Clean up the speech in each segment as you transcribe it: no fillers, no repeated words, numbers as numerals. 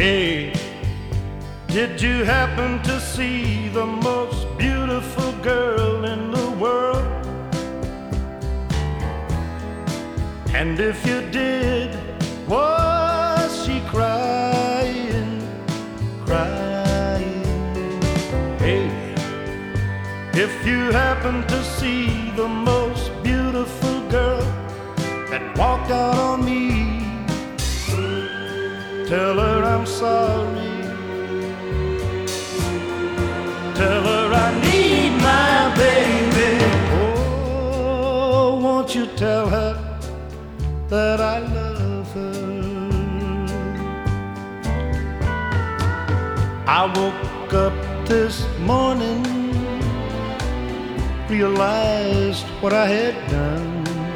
Hey, did you happen to see the most beautiful girl in the world? And if you did, was she crying, crying? Hey, if you happen to see the most beautiful girl that walked out on me, tell her I'm sorry. Tell her I need my baby. Oh, won't you tell her that I love her? I woke up this morning, realized what I had done.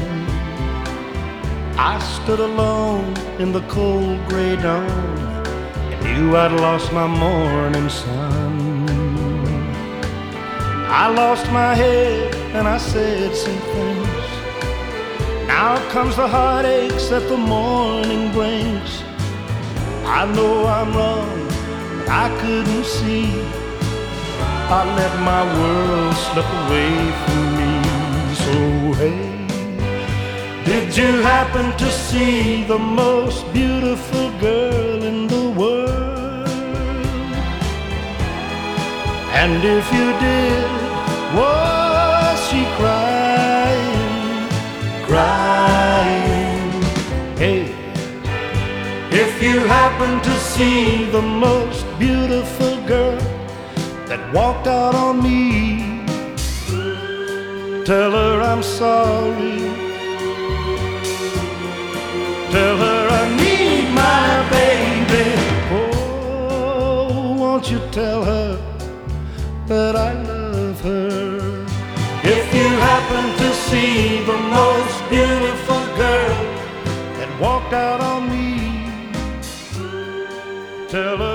I stood alone in the cold gray dawn and knew I'd lost my morning sun. I lost my head and I said some things. Now comes the heartaches that the morning brings. I know I'm wrong, but I couldn't see. I let my world slip away from me. So hey, did you happen to see the most beautiful girl in the world? And if you did, was she crying, crying? Hey, if you happen to see the most beautiful girl that walked out on me, tell her I'm sorry. Tell her I need my baby. Oh, won't you tell her that I love her? If you happen to see the most beautiful girl that walked out on me, tell her